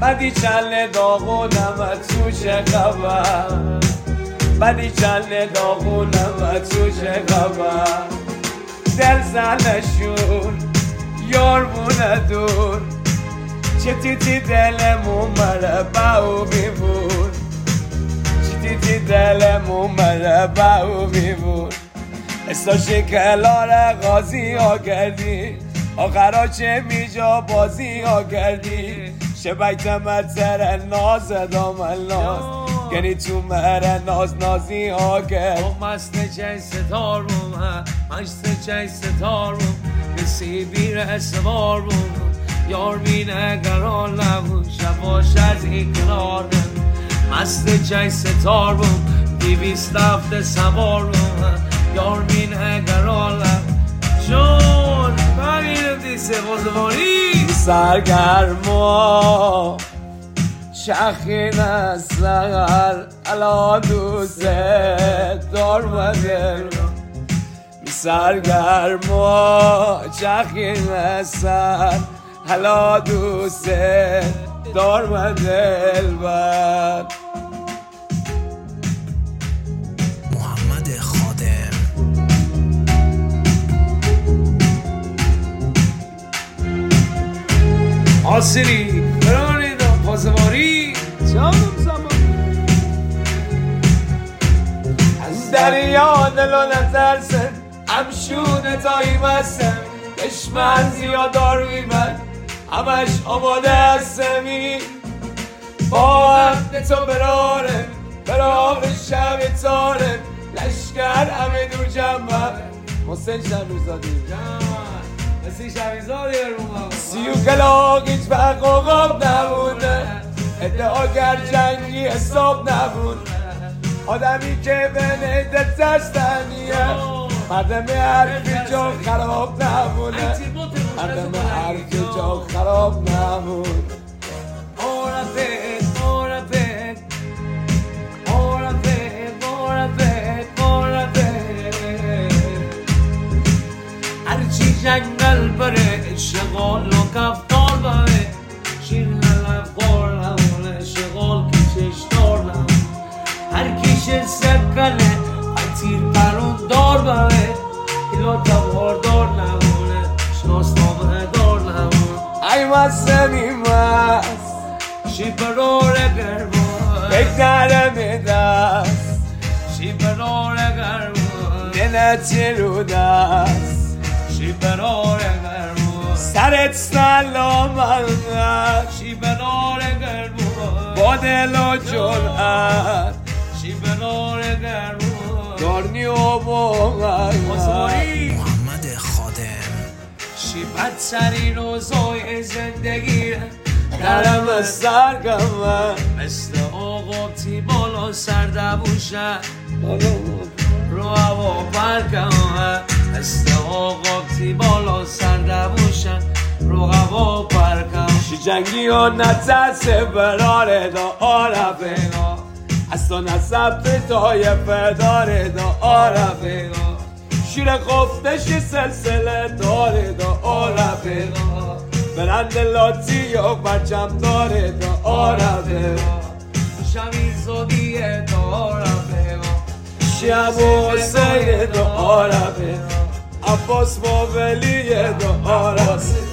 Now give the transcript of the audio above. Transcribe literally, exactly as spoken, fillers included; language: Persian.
بدی چله داغونم تو چه خبر بدی چله داغونم تو چه خبر دل زنشون یار بونه دور چه تیتی دلمون مره باو بیبون چه تیتی دلمون مره باو بیبون استا شکلار غازی ها کردی آخرا چه میجا بازی ها کردی شبیت متر ناز دامل ناز گنی تو مهر ناز نازی ها کرد مست چه ستار بوم مست چه ستار بوم نسیبی ره سوار بوم یار بینه گران نبود شباش از این کنار مست چه ستار بوم دیویست هفته سوار بوم یار بینه گران نبود جون ببینم دیسه بازوانی سرگرما شخین از سر الان دوست دارمده سرگرما شخین از سر حالا دوست دارم دلبر محمد خادم آسری فرانیدا پاسواری جانم زمان از دریا دل و نترسن همشونه تایی بستن دشمن زیادار بیمن همش آماده هستمی با عهد تو براره برام شب تاره لشکر همه دور جمعه حسین شمیرزادی مثل شمیرزادی برمون سیو کلاق هیچ فرق و غاب نبوده ادعاگر جنگی حساب نبود آدمی که به نیده ترستنیه مردم حرفی جا خراب نبوده مردم حرفی جا خراب نبود Orafet, orafet Orafet, orafet, orafet هرچی جنگل بره شغال و کفتار بره شیر حلب خور نمونه شغال که چشتار نمونه هر کیش سکله هر تیر پرون دار بره ایلا تبار دار نمونه شناسنامه دار نمونه ای مستمی مست شی برار گرمان بگنره به دست شی برار گرمان دلتی رو دست شی برار گرمان سرت سلامت شی برار گرمان با دل و جرأت شی برار گرمان دارنی و بغل محمد خادم شی بدترین روزای زندگی درم سرگمه مثل آقا تی بالا سردبوشه رو هوا پرکمه مثل آقا تی بالا سردبوشه رو هوا پرکمه شی جنگی و نترسه براره دا آرفه از تو نصب به تای پداره دا آرفه شیر خفتش سلسله داره دا آرفه برند لاتی و برچم داره دا آرفه شمیرزادیه دا آرفه شب و سیر دا آرفه عباس با ولیه دا آرفه